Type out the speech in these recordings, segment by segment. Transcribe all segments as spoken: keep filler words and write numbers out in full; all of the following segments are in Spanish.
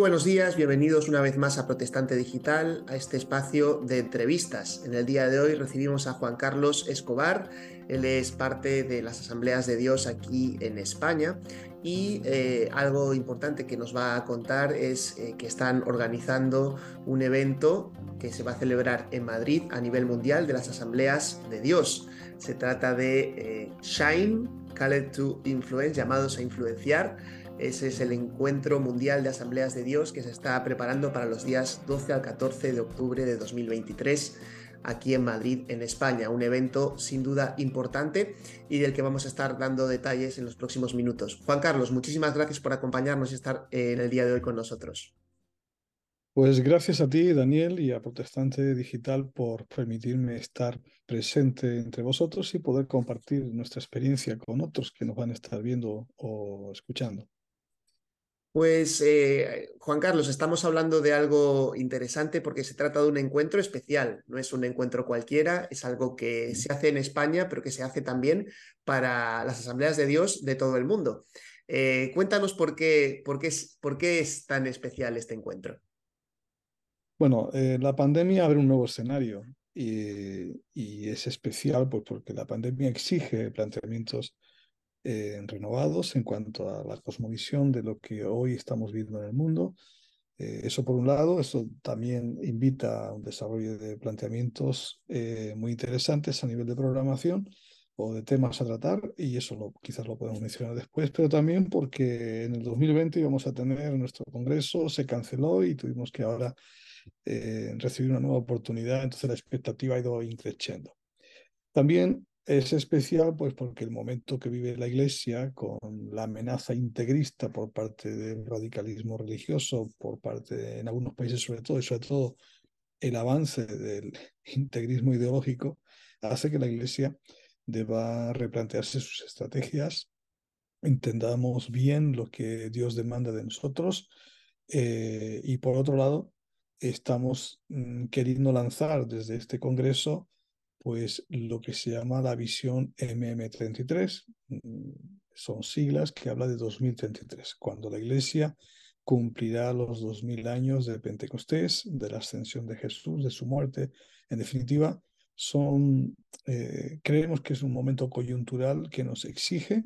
buenos días, bienvenidos una vez más a Protestante Digital, a este espacio de entrevistas. En el día de hoy recibimos a Juan Carlos Escobar. Él es parte de las Asambleas de Dios aquí en España y eh, algo importante que nos va a contar es eh, que están organizando un evento que se va a celebrar en Madrid a nivel mundial de las Asambleas de Dios. Se trata de eh, Shine, Called to Influence, llamados a influenciar. Ese es el encuentro mundial de Asambleas de Dios que se está preparando para los días doce al catorce de octubre de dos mil veintitrés aquí en Madrid, en España. Un evento sin duda importante y del que vamos a estar dando detalles en los próximos minutos. Juan Carlos, muchísimas gracias por acompañarnos y estar en el día de hoy con nosotros. Pues gracias a ti, Daniel, y a Protestante Digital por permitirme estar presente entre vosotros y poder compartir nuestra experiencia con otros que nos van a estar viendo o escuchando. Pues eh, Juan Carlos, estamos hablando de algo interesante porque se trata de un encuentro especial, no es un encuentro cualquiera, es algo que se hace en España, pero que se hace también para las Asambleas de Dios de todo el mundo. Eh, cuéntanos por qué, por qué es, por qué es tan especial este encuentro. Bueno, eh, la pandemia abre un nuevo escenario y, y es especial pues, porque la pandemia exige planteamientos eh, renovados en cuanto a la cosmovisión de lo que hoy estamos viendo en el mundo. Eh, eso por un lado, eso también invita a un desarrollo de planteamientos eh, muy interesantes a nivel de programación o de temas a tratar, y eso lo, quizás lo podemos mencionar después, pero también porque en el dos mil veinte íbamos a tener nuestro congreso, se canceló y tuvimos que ahora eh, recibir una nueva oportunidad, entonces la expectativa ha ido increciendo. También es especial pues porque el momento que vive la Iglesia con la amenaza integrista por parte del radicalismo religioso, por parte de, en algunos países sobre todo, y sobre todo el avance del integrismo ideológico, hace que la Iglesia deba replantearse sus estrategias, entendamos bien lo que Dios demanda de nosotros eh, y por otro lado estamos mm, queriendo lanzar desde este Congreso pues lo que se llama la visión M M treinta y tres. Mm, Son siglas que habla de dos mil treinta y tres, cuando la Iglesia cumplirá los dos mil años de Pentecostés, de la ascensión de Jesús, de su muerte. En definitiva, son, eh, creemos que es un momento coyuntural que nos exige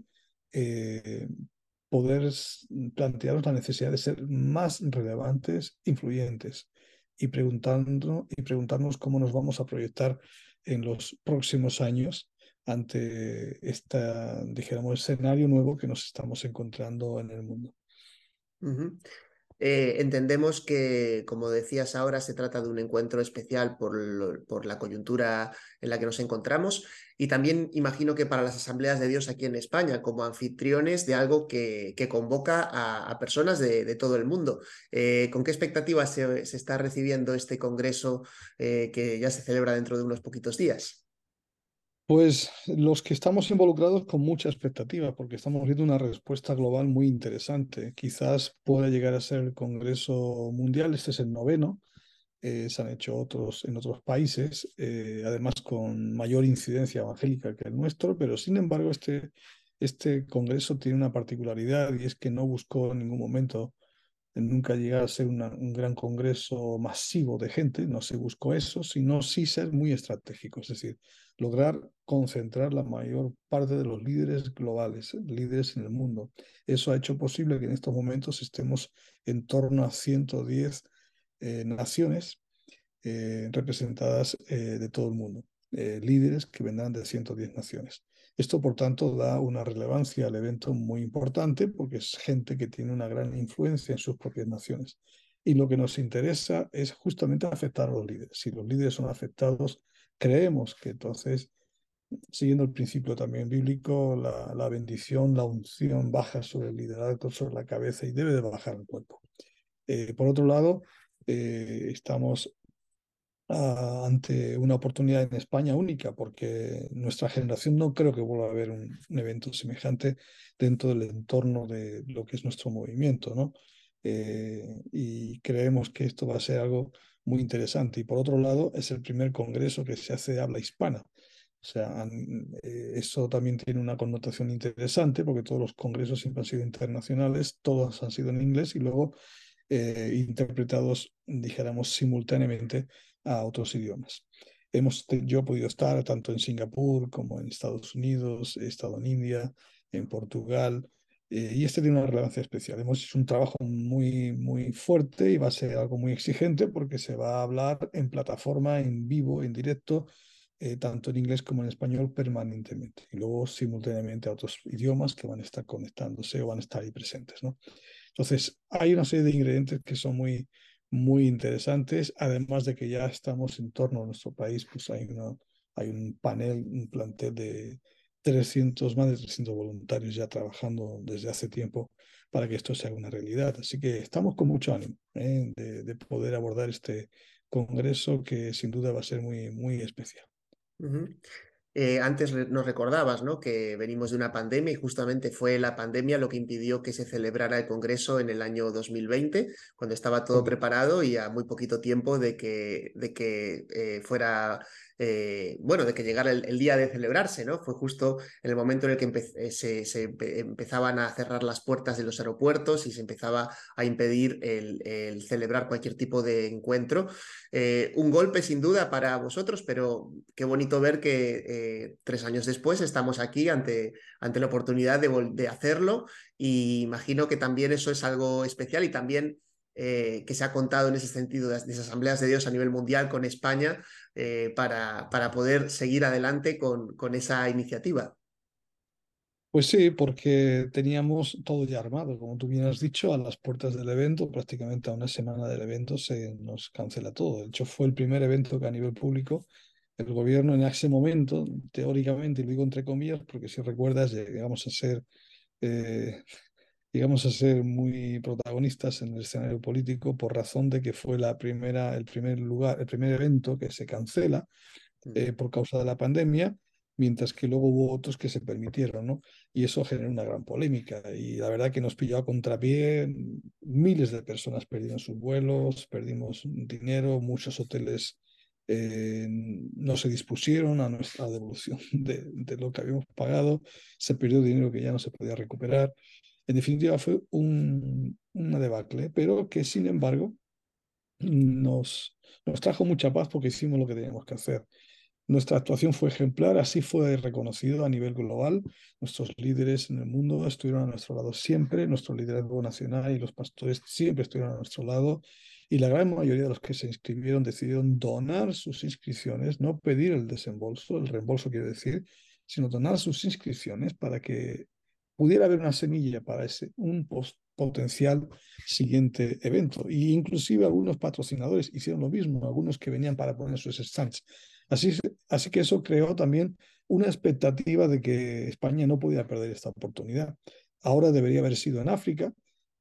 eh, poder plantearnos la necesidad de ser más relevantes, influyentes y, preguntando, y preguntarnos cómo nos vamos a proyectar en los próximos años ante este, dijéramos, escenario nuevo que nos estamos encontrando en el mundo. Uh-huh. Eh, entendemos que, como decías ahora, se trata de un encuentro especial por, lo, por la coyuntura en la que nos encontramos y también imagino que para las Asambleas de Dios aquí en España, como anfitriones de algo que, que convoca a, a personas de, de, todo el mundo. Eh, ¿Con qué expectativas se, se, está recibiendo este congreso eh, que ya se celebra dentro de unos poquitos días? Pues los que estamos involucrados con mucha expectativa, porque estamos viendo una respuesta global muy interesante. Quizás pueda llegar a ser el Congreso Mundial, este es el noveno, eh, se han hecho otros en otros países, eh, además con mayor incidencia evangélica que el nuestro, pero sin embargo este, este Congreso tiene una particularidad y es que no buscó en ningún momento nunca llegar a ser una, un gran congreso masivo de gente, no se buscó eso, sino sí ser muy estratégico, es decir, lograr concentrar la mayor parte de los líderes globales, líderes en el mundo. Eso ha hecho posible que en estos momentos estemos en torno a ciento diez eh, naciones eh, representadas eh, de todo el mundo, eh, líderes que vendrán de ciento diez naciones. Esto, por tanto, da una relevancia al evento muy importante porque es gente que tiene una gran influencia en sus propias naciones. Y lo que nos interesa es justamente afectar a los líderes. Si los líderes son afectados, creemos que entonces, siguiendo el principio también bíblico, la, la bendición, la unción baja sobre el liderazgo, sobre la cabeza y debe de bajar al cuerpo. Eh, por otro lado, eh, estamos uh, ante una oportunidad en España única, porque nuestra generación no creo que vuelva a haber un, un evento semejante dentro del entorno de lo que es nuestro movimiento, ¿no? Eh, y creemos que esto va a ser algo muy interesante. Y por otro lado, es el primer congreso que se hace de habla hispana. O sea, eh, eso también tiene una connotación interesante porque todos los congresos siempre han sido internacionales, todos han sido en inglés y luego eh, interpretados, dijéramos, simultáneamente a otros idiomas. Hemos, yo he podido estar tanto en Singapur como en Estados Unidos, he estado en India, en Portugal, eh, y este tiene una relevancia especial. Hemos hecho un trabajo muy, muy fuerte y va a ser algo muy exigente porque se va a hablar en plataforma, en vivo, en directo, eh, tanto en inglés como en español permanentemente. Y luego simultáneamente a otros idiomas que van a estar conectándose o van a estar ahí presentes, ¿no? Entonces, hay una serie de ingredientes que son muy, muy interesantes, además de que ya estamos en torno a nuestro país, pues hay, una, hay un panel, un plantel de trescientos, más de trescientos voluntarios ya trabajando desde hace tiempo para que esto sea una realidad. Así que estamos con mucho ánimo, ¿eh? de, de poder abordar este congreso que sin duda va a ser muy, muy especial. Ujú. Eh, antes re- nos recordabas, ¿no? Que venimos de una pandemia y justamente fue la pandemia lo que impidió que se celebrara el Congreso en el año dos mil veinte, cuando estaba todo Correcto. preparado y a muy poquito tiempo de que, de que eh, fuera, eh, bueno, de que llegara el, el día de celebrarse, ¿no? Fue justo en el momento en el que empe- eh, se, se empe- empezaban a cerrar las puertas de los aeropuertos y se empezaba a impedir el, el celebrar cualquier tipo de encuentro. Eh, un golpe sin duda para vosotros, pero qué bonito ver que eh, tres años después estamos aquí ante, ante la oportunidad de, de hacerlo y imagino que también eso es algo especial y también eh, que se ha contado en ese sentido de las, de las asambleas de Dios a nivel mundial con España eh, para, para poder seguir adelante con, con esa iniciativa. Pues sí, porque teníamos todo ya armado, como tú bien has dicho, a las puertas del evento, prácticamente a una semana del evento se nos cancela todo. De hecho, fue el primer evento que a nivel público el gobierno en ese momento, teóricamente, y lo digo entre comillas, porque si recuerdas, llegamos a ser, eh, llegamos a ser muy protagonistas en el escenario político por razón de que fue la primera, el primer lugar, el primer evento que se cancela Mm. eh, por causa de la pandemia, mientras que luego hubo otros que se permitieron, ¿no? Y eso generó una gran polémica. Y la verdad que nos pilló a contrapié, miles de personas perdieron sus vuelos, perdimos dinero, muchos hoteles eh, no se dispusieron a nuestra devolución de, de lo que habíamos pagado, se perdió dinero que ya no se podía recuperar. En definitiva, fue un, una debacle, pero que sin embargo nos, nos trajo mucha paz porque hicimos lo que teníamos que hacer. Nuestra actuación fue ejemplar, así fue reconocido a nivel global. Nuestros líderes en el mundo estuvieron a nuestro lado siempre, nuestro liderazgo nacional y los pastores siempre estuvieron a nuestro lado. Y la gran mayoría de los que se inscribieron decidieron donar sus inscripciones, no pedir el desembolso, el reembolso quiero decir, sino donar sus inscripciones para que pudiera haber una semilla para ese, un post potencial siguiente evento. Y inclusive algunos patrocinadores hicieron lo mismo, algunos que venían para poner sus stands. Así, así que eso creó también una expectativa de que España no podía perder esta oportunidad. Ahora debería haber sido en África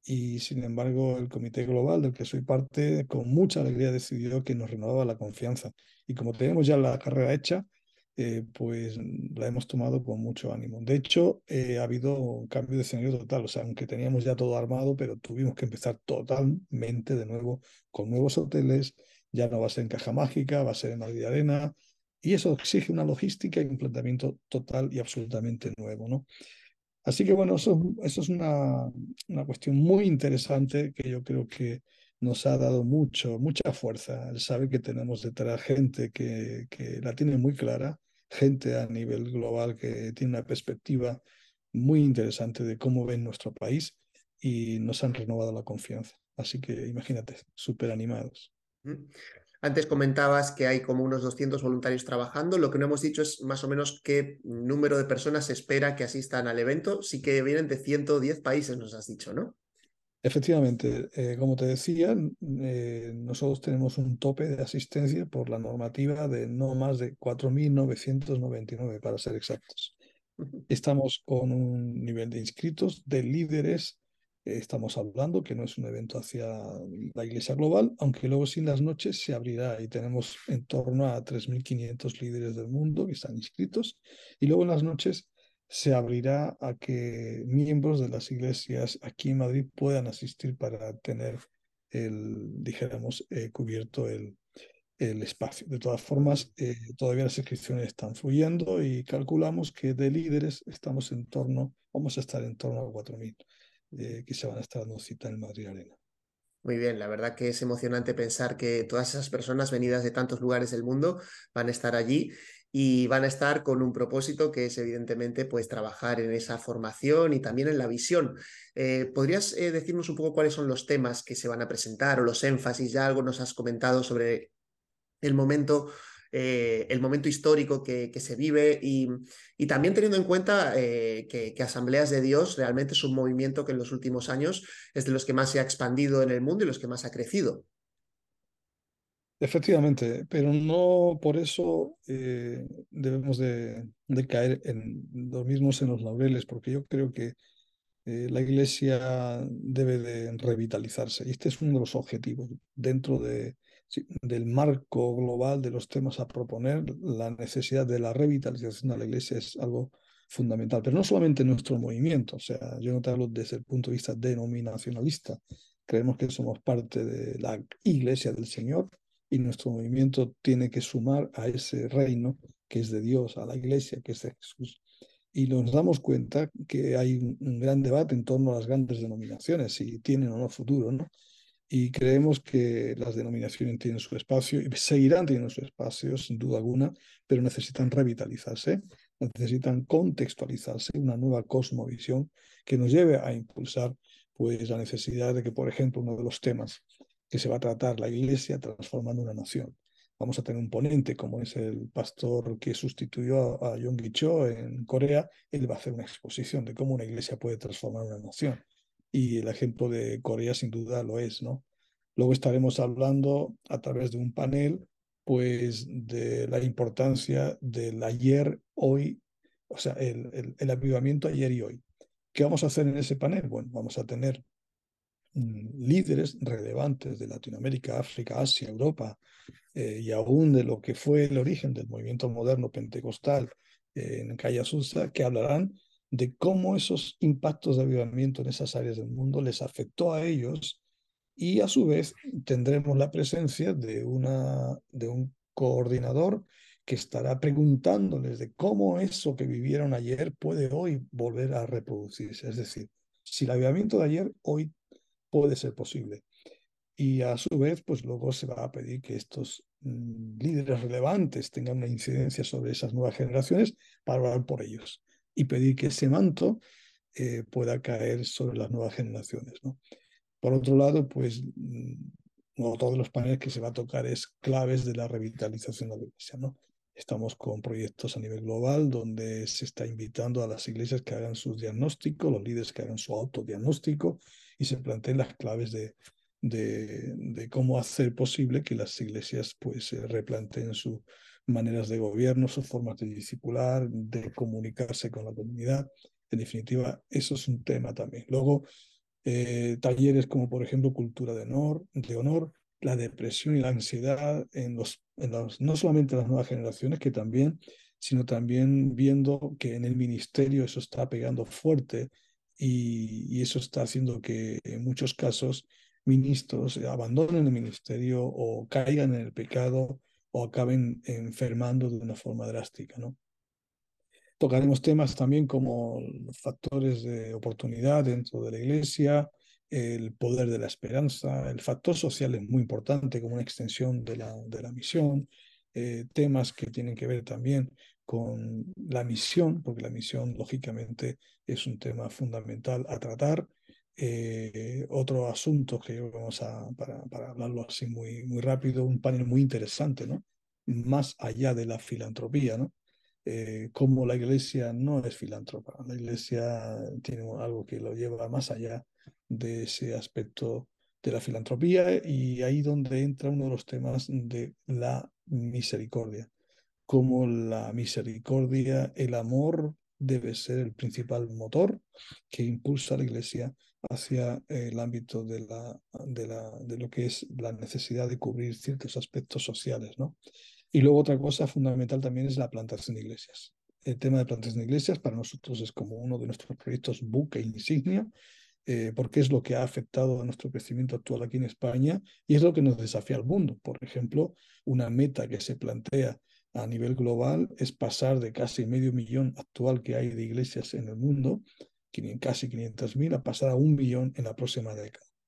y sin embargo el Comité Global del que soy parte con mucha alegría decidió que nos renovaba la confianza. Y como tenemos ya la carrera hecha, eh, pues la hemos tomado con mucho ánimo. De hecho, eh, ha habido un cambio de escenario total, o sea, aunque teníamos ya todo armado, pero tuvimos que empezar totalmente de nuevo con nuevos hoteles, ya no va a ser en Caja Mágica, va a ser en Madrid Arena, y eso exige una logística y un planteamiento total y absolutamente nuevo, ¿no? Así que bueno, eso, eso es una, una cuestión muy interesante que yo creo que nos ha dado mucho, mucha fuerza el saber que tenemos detrás gente que, que la tiene muy clara, gente a nivel global que tiene una perspectiva muy interesante de cómo ven nuestro país y nos han renovado la confianza. Así que imagínate, súper animados. Mm. Antes comentabas que hay como unos doscientos voluntarios trabajando. Lo que no hemos dicho es más o menos qué número de personas se espera que asistan al evento. Sí que vienen de ciento diez países, nos has dicho, ¿no? Efectivamente, eh, como te decía, eh, nosotros tenemos un tope de asistencia por la normativa de no más de cuatro mil novecientos noventa y nueve, para ser exactos. Estamos con un nivel de inscritos, de líderes. Eh, estamos hablando que no es un evento hacia la Iglesia Global, aunque luego sin las noches se abrirá y tenemos en torno a tres mil quinientos líderes del mundo que están inscritos. Y luego en las noches se abrirá a que miembros de las iglesias aquí en Madrid puedan asistir para tener el, dijéramos, eh, cubierto el, el espacio. De todas formas, eh, todavía las inscripciones están fluyendo y calculamos que de líderes estamos en torno, vamos a estar en torno a cuatro mil eh, que se van a estar dando cita en Madrid Arena. Muy bien, la verdad que es emocionante pensar que todas esas personas venidas de tantos lugares del mundo van a estar allí y van a estar con un propósito que es evidentemente pues trabajar en esa formación y también en la visión. Eh, ¿podrías eh, decirnos un poco cuáles son los temas que se van a presentar o los énfasis? Ya algo nos has comentado sobre el momento, eh, el momento histórico que, que se vive y, y, también teniendo en cuenta eh, que, que, Asambleas de Dios realmente es un movimiento que en los últimos años es de los que más se ha expandido en el mundo y los que más ha crecido. Efectivamente, pero no por eso eh, debemos de, de caer en dormirnos en los laureles, porque yo creo que eh, la Iglesia debe de revitalizarse. Y este es uno de los objetivos dentro de, sí, del marco global de los temas a proponer. La necesidad de la revitalización de la Iglesia es algo fundamental, pero no solamente en nuestro movimiento. O sea, yo no te hablo desde el punto de vista denominacionalista. Creemos que somos parte de la Iglesia del Señor y nuestro movimiento tiene que sumar a ese reino que es de Dios, a la Iglesia que es de Jesús. Y nos damos cuenta que hay un, un gran debate en torno a las grandes denominaciones, si tienen o no futuro, ¿no? Y creemos que las denominaciones tienen su espacio y seguirán teniendo su espacio, sin duda alguna, pero necesitan revitalizarse, necesitan contextualizarse, una nueva cosmovisión que nos lleve a impulsar pues, la necesidad de que, por ejemplo, uno de los temas que se va a tratar la Iglesia transformando una nación. Vamos a tener un ponente como es el pastor que sustituyó a, a Yonggi Cho en Corea. Él va a hacer una exposición de cómo una iglesia puede transformar una nación. Y el ejemplo de Corea sin duda lo es, ¿no? Luego estaremos hablando a través de un panel, pues, de la importancia del ayer, hoy, o sea, el, el, el avivamiento ayer y hoy. ¿Qué vamos a hacer en ese panel? Bueno, vamos a tener líderes relevantes de Latinoamérica, África, Asia, Europa, eh, y aún de lo que fue el origen del movimiento moderno pentecostal eh, en Calle Susa, que hablarán de cómo esos impactos de avivamiento en esas áreas del mundo les afectó a ellos y a su vez tendremos la presencia de, una, de un coordinador que estará preguntándoles de cómo eso que vivieron ayer puede hoy volver a reproducirse. Es decir, si el avivamiento de ayer hoy puede ser posible. Y a su vez, pues luego se va a pedir que estos mm, líderes relevantes tengan una incidencia sobre esas nuevas generaciones para orar por ellos y pedir que ese manto eh, pueda caer sobre las nuevas generaciones, ¿no? Por otro lado, pues mm, otro de los paneles que se va a tocar es claves de la revitalización de la iglesia, ¿no? Estamos con proyectos a nivel global donde se está invitando a las iglesias que hagan sus diagnósticos, los líderes que hagan su autodiagnóstico y se planteen las claves de, de, de cómo hacer posible que las iglesias pues se replanteen sus maneras de gobierno, sus formas de discipular, de comunicarse con la comunidad. En definitiva, eso es un tema también. Luego, eh, talleres como por ejemplo cultura de honor, de honor, la depresión y la ansiedad en los, en los, no solamente en las nuevas generaciones, que también, sino también viendo que en el ministerio eso está pegando fuerte y, y eso está haciendo que en muchos casos ministros abandonen el ministerio o caigan en el pecado o acaben enfermando de una forma drástica, ¿no? Tocaremos temas también como factores de oportunidad dentro de la iglesia, el poder de la esperanza, el factor social es muy importante como una extensión de la, de la misión, eh, temas que tienen que ver también con la misión, porque la misión lógicamente es un tema fundamental a tratar. Eh, otro asunto que vamos a, para, para hablarlo así muy, muy rápido, un panel muy interesante, ¿no? Más allá de la filantropía, ¿no? Eh, cómo la iglesia no es filántropa. La iglesia tiene algo que lo lleva más allá de ese aspecto de la filantropía y ahí donde entra uno de los temas de la misericordia. Cómo la misericordia, el amor debe ser el principal motor que impulsa a la iglesia hacia el ámbito de, la, de, la, de lo que es la necesidad de cubrir ciertos aspectos sociales, ¿no? Y luego otra cosa fundamental también es la plantación de iglesias. El tema de plantación de iglesias para nosotros es como uno de nuestros proyectos buque insignia, eh, porque es lo que ha afectado a nuestro crecimiento actual aquí en España y es lo que nos desafía al mundo. Por ejemplo, una meta que se plantea a nivel global es pasar de casi medio millón actual que hay de iglesias en el mundo, casi quinientas mil, a pasar a un millón en la próxima década.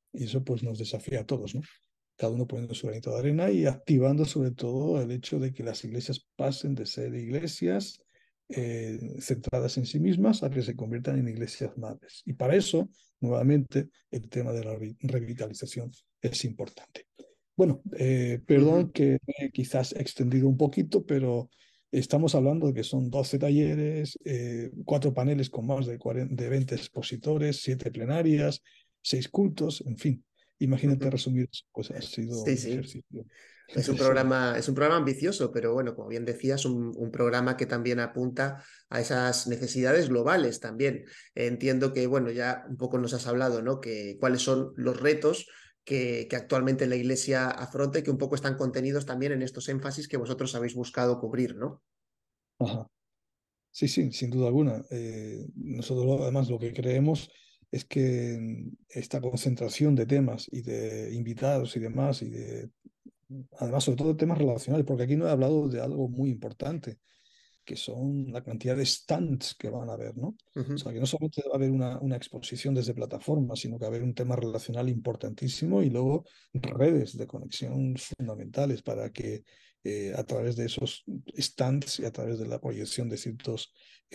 Y eso pues nos desafía a todos, ¿no? Cada uno poniendo su granito de arena y activando sobre todo el hecho de que las iglesias pasen de ser iglesias eh, centradas en sí mismas a que se conviertan en iglesias madres. Y para eso, nuevamente, el tema de la revitalización es importante. Bueno, eh, perdón Ujú. que he quizás extendido un poquito, pero estamos hablando de que son doce talleres, eh, cuatro paneles con más de, cuarenta, de veinte expositores, siete plenarias, seis cultos, en fin. Imagínate Ujú. resumir, pues ha sido Sí, un sí. ejercicio Es un interesante. programa, es un programa ambicioso, pero bueno, como bien decías, un, un programa que también apunta a esas necesidades globales también. Entiendo que, bueno, ya un poco nos has hablado, ¿no? Que cuáles son los retos que, que actualmente la Iglesia afronta y que un poco están contenidos también en estos énfasis que vosotros habéis buscado cubrir, ¿no? Ajá. Sí, sí, sin duda alguna. Eh, nosotros además lo que creemos es que esta concentración de temas y de invitados y demás, y de, además sobre todo de temas relacionales, porque aquí no he hablado de algo muy importante, que son la cantidad de stands que van a haber, ¿no? O Ujú. sea, que no solamente va a haber una, una exposición desde plataformas, sino que va a haber un tema relacional importantísimo y luego redes de conexión fundamentales para que eh, a través de esos stands y a través de la proyección de ciertos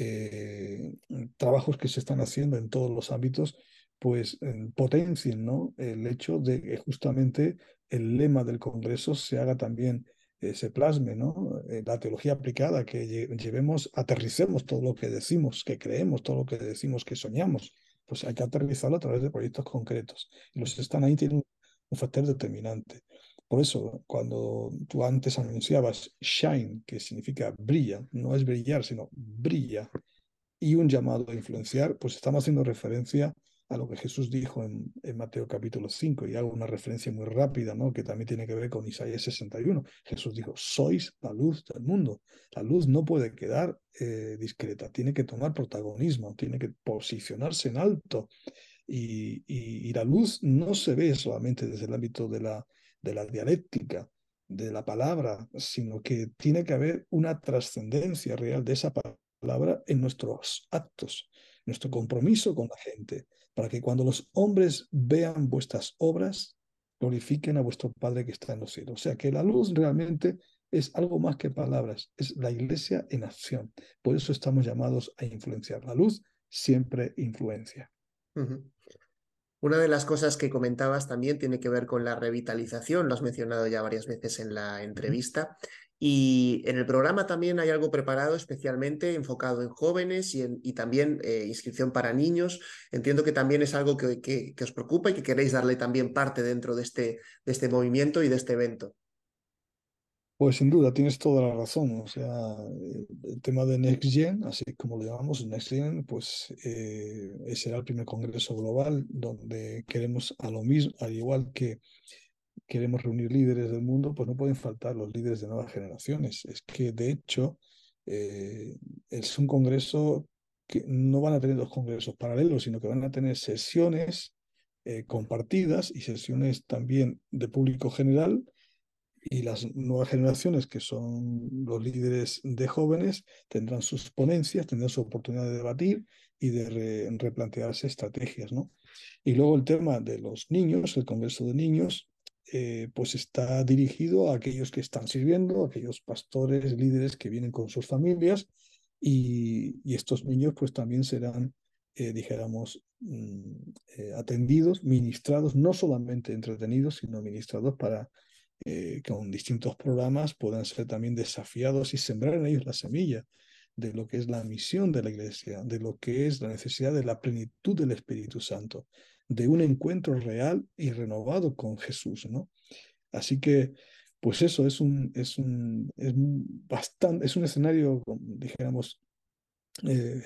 eh, trabajos que se están haciendo en todos los ámbitos, pues eh, potencien, ¿no? El hecho de que justamente el lema del Congreso se haga también eh, se plasme, ¿no? Eh, la teología aplicada, que lle llevemos, aterricemos todo lo que decimos, que creemos, todo lo que decimos, que soñamos, pues hay que aterrizarlo a través de proyectos concretos. Y los están ahí tienen un, un factor determinante. Por eso, cuando tú antes anunciabas shine, que significa brilla, no es brillar, sino brilla, y un llamado a influenciar, pues estamos haciendo referencia a lo que Jesús dijo en, en Mateo capítulo cinco, y hago una referencia muy rápida, ¿no? Que también tiene que ver con Isaías sesenta y uno. Jesús dijo, sois la luz del mundo. La luz no puede quedar eh, discreta, tiene que tomar protagonismo, tiene que posicionarse en alto. Y, y, y la luz no se ve solamente desde el ámbito de la, de la dialéctica, de la palabra, sino que tiene que haber una trascendencia real de esa palabra en nuestros actos, nuestro compromiso con la gente, para que cuando los hombres vean vuestras obras, glorifiquen a vuestro Padre que está en los cielos. O sea que la luz realmente es algo más que palabras, es la iglesia en acción. Por eso estamos llamados a influenciar. La luz siempre influencia. Ujú. Una de las cosas que comentabas también tiene que ver con la revitalización, lo has mencionado ya varias veces en la entrevista, y en el programa también hay algo preparado especialmente enfocado en jóvenes y, en, y también eh, inscripción para niños. Entiendo que también es algo que, que, que os preocupa y que queréis darle también parte dentro de este, de este movimiento y de este evento. Pues sin duda, tienes toda la razón. O sea, eh, el tema de Next Gen, así como lo llamamos, Next Gen, pues eh, será el primer congreso global donde queremos, a lo mismo, al igual que queremos reunir líderes del mundo, pues no pueden faltar los líderes de nuevas generaciones. Es que, de hecho, eh, es un congreso que no van a tener dos congresos paralelos, sino que van a tener sesiones eh, compartidas y sesiones también de público general, y las nuevas generaciones, que son los líderes de jóvenes, tendrán sus ponencias, tendrán su oportunidad de debatir y de re replantearse estrategias, ¿no? Y luego el tema de los niños, el Congreso de Niños, eh, pues está dirigido a aquellos que están sirviendo, a aquellos pastores, líderes que vienen con sus familias, y, y estos niños pues también serán, eh, dijéramos, mm, eh, atendidos, ministrados, no solamente entretenidos, sino ministrados para eh, con distintos programas puedan ser también desafiados y sembrar en ellos la semilla de lo que es la misión de la Iglesia, de lo que es la necesidad de la plenitud del Espíritu Santo, de un encuentro real y renovado con Jesús, ¿no? Así que, pues eso es un, es un, es un bastante, es un escenario, dijéramos, eh,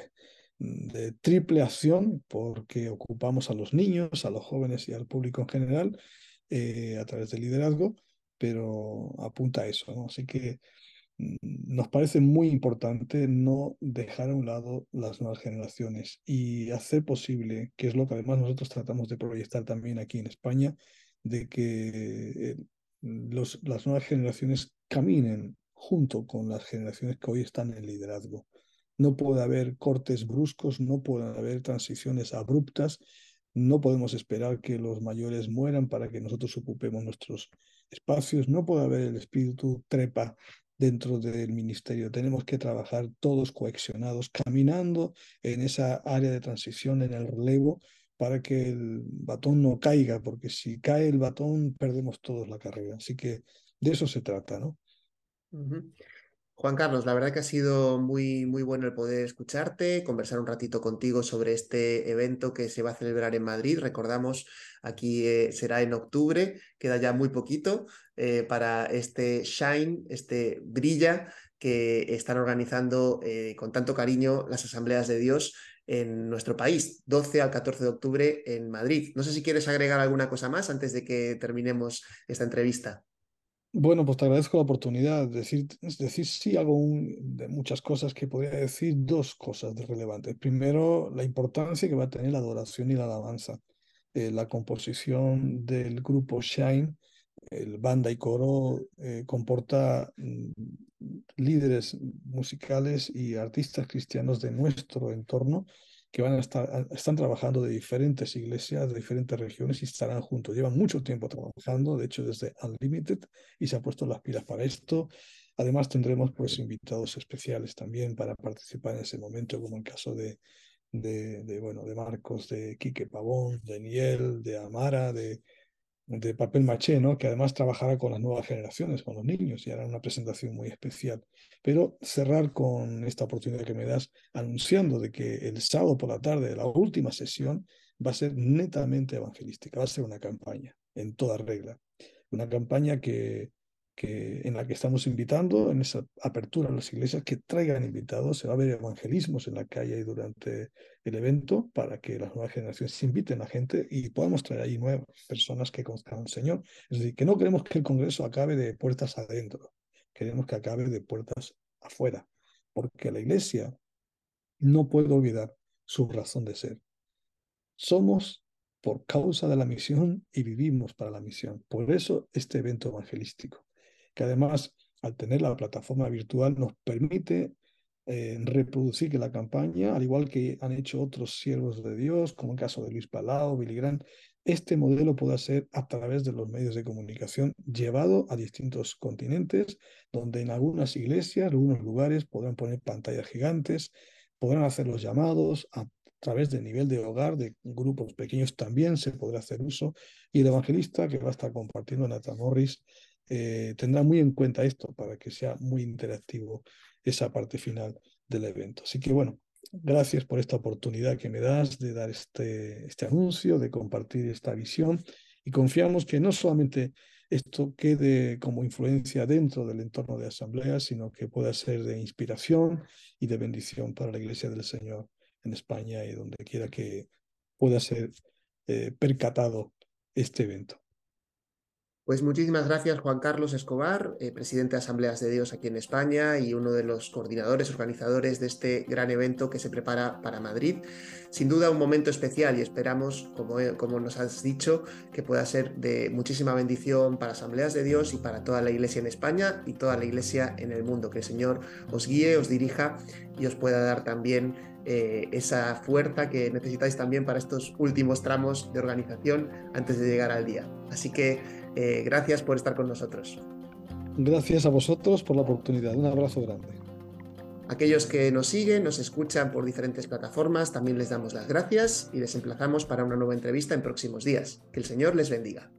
de triple acción, porque ocupamos a los niños, a los jóvenes y al público en general eh, a través del liderazgo, pero apunta a eso, ¿no? Así que mm, nos parece muy importante no dejar a un lado las nuevas generaciones y hacer posible, que es lo que además nosotros tratamos de proyectar también aquí en España, de que eh, los, las nuevas generaciones caminen junto con las generaciones que hoy están en liderazgo. No puede haber cortes bruscos, no puede haber transiciones abruptas, No podemos esperar que los mayores mueran para que nosotros ocupemos nuestros espacios. No puede haber el espíritu trepa dentro del ministerio. Tenemos que trabajar todos cohesionados, caminando en esa área de transición, en el relevo, para que el batón no caiga, porque si cae el batón, perdemos todos la carrera. Así que de eso se trata, ¿no? Ujú. Juan Carlos, la verdad que ha sido muy, muy bueno el poder escucharte, conversar un ratito contigo sobre este evento que se va a celebrar en Madrid. Recordamos, aquí eh, será en octubre, queda ya muy poquito eh, para este Shine, este Brilla, que están organizando eh, con tanto cariño las Asambleas de Dios en nuestro país, doce al catorce de octubre en Madrid. No sé si quieres agregar alguna cosa más antes de que terminemos esta entrevista. Bueno, pues te agradezco la oportunidad de decir, es decir sí algo un- de muchas cosas que podría decir dos cosas de relevantes. Primero, la importancia que va a tener la adoración y la alabanza. Eh, la composición del grupo Shine, el banda y coro, eh, comporta mm, líderes musicales y artistas cristianos de nuestro entorno que van a estar, están trabajando de diferentes iglesias, de diferentes regiones y estarán juntos. Llevan mucho tiempo trabajando, de hecho desde Unlimited, y se han puesto las pilas para esto. Además tendremos pues invitados especiales también para participar en ese momento, como el caso de, de, de, bueno, de Marcos, de Quique Pavón, de Niel, de Amara, de, de Papel Maché, ¿no? Que además trabajará con las nuevas generaciones, con los niños, y hará una presentación muy especial. Pero cerrar con esta oportunidad que me das, anunciando de que el sábado por la tarde, la última sesión, va a ser netamente evangelística, va a ser una campaña en toda regla. Una campaña que, que, en la que estamos invitando, en esa apertura a las iglesias, que traigan invitados. Se va a ver evangelismos en la calle y durante el evento para que las nuevas generaciones inviten a gente y podamos traer ahí nuevas personas que conozcan al Señor. Es decir, que no queremos que el Congreso acabe de puertas adentro, queremos que acabe de puertas afuera, porque la iglesia no puede olvidar su razón de ser. Somos por causa de la misión y vivimos para la misión. Por eso este evento evangelístico, que además al tener la plataforma virtual nos permite eh, reproducir que la campaña, al igual que han hecho otros siervos de Dios, como el caso de Luis Palau, Billy Graham, este modelo pueda ser a través de los medios de comunicación llevado a distintos continentes, donde en algunas iglesias, en algunos lugares podrán poner pantallas gigantes, podrán hacer los llamados a través del nivel de hogar, de grupos pequeños también se podrá hacer uso. Y el evangelista que va a estar compartiendo, Nathan Morris, eh, tendrá muy en cuenta esto para que sea muy interactivo esa parte final del evento. Así que bueno, gracias por esta oportunidad que me das de dar este, este anuncio, de compartir esta visión, y confiamos que no solamente esto quede como influencia dentro del entorno de asamblea, sino que pueda ser de inspiración y de bendición para la Iglesia del Señor en España y donde quiera que pueda ser eh, percatado este evento. Pues muchísimas gracias, Juan Carlos Escobar, eh, presidente de Asambleas de Dios aquí en España y uno de los coordinadores, organizadores de este gran evento que se prepara para Madrid. Sin duda un momento especial y esperamos, como, como nos has dicho, que pueda ser de muchísima bendición para Asambleas de Dios y para toda la Iglesia en España y toda la Iglesia en el mundo. Que el Señor os guíe, os dirija y os pueda dar también eh, esa fuerza que necesitáis también para estos últimos tramos de organización antes de llegar al día. Así que Eh, gracias por estar con nosotros. Gracias a vosotros por la oportunidad. Un abrazo grande. Aquellos que nos siguen, nos escuchan por diferentes plataformas, también les damos las gracias y les emplazamos para una nueva entrevista en próximos días. Que el Señor les bendiga.